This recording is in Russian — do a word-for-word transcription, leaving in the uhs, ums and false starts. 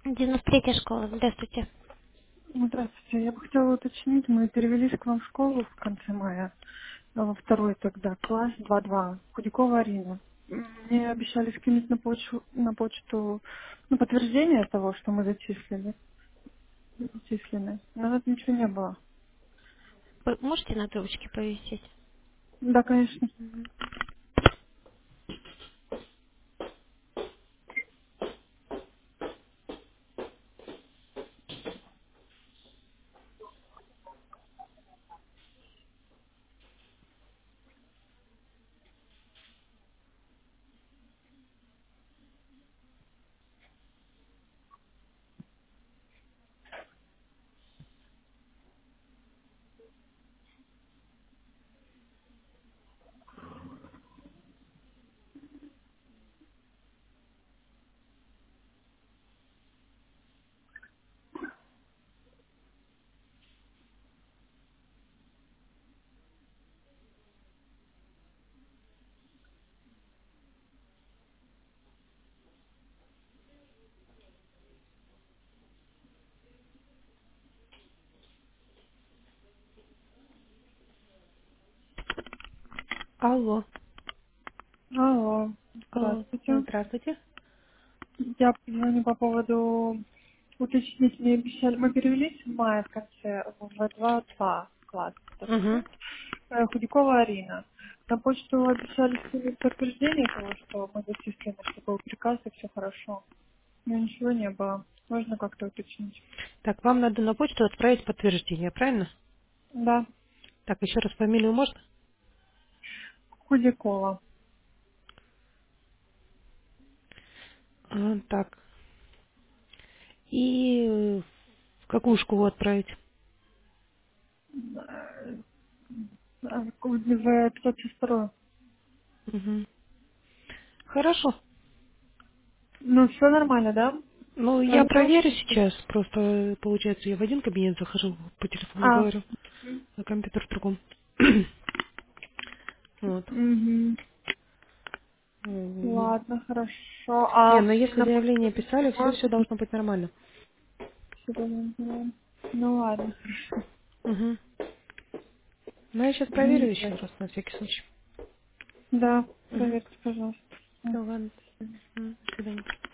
девяносто третья школа. Здравствуйте. Здравствуйте. Я бы хотела уточнить, мы перевелись к вам в школу в конце мая, а во второй тогда класс два-два, Худякова Арина. Мне обещали скинуть на почту, на почту ну, подтверждение того, что мы зачислили, зачислены. Но вот ничего не было. Вы можете на трубочке повесить? Да, конечно. Алло. Алло, Алло. здравствуйте. Здравствуйте. Я звоню по поводу уточнить, мне обещали, мы перевелись в мае в конце в два-два класс, второй Угу. год, Э, Худякова Арина. На почту обещали скинуть подтверждение того, что мы зачислены, что был приказ и все хорошо. Но ничего не было. Можно как-то уточнить? Так, вам надо на почту отправить подтверждение, правильно? Да, Так, еще раз фамилию можно? Худякова. А, так. И э, в какую школу отправить? Э, а, В пятьсот шестьдесят два. Угу. Хорошо. Ну, все нормально, да? Ну, я Хорошо. проверю сейчас. Просто, э, получается, я в один кабинет захожу, по телефону А, говорю, а компьютер в другом. Вот. угу. Мгм. Ладно, хорошо. Не, А но мне если на почту заявление прийти писали, все, все можно? должно быть нормально. Что-то не знаю. Ну ладно, хорошо. Угу. Ну, я сейчас проверю еще Извините. раз, на всякий случай. Да, Угу. проверьте, пожалуйста. Все, ладно. М. М, До свидания.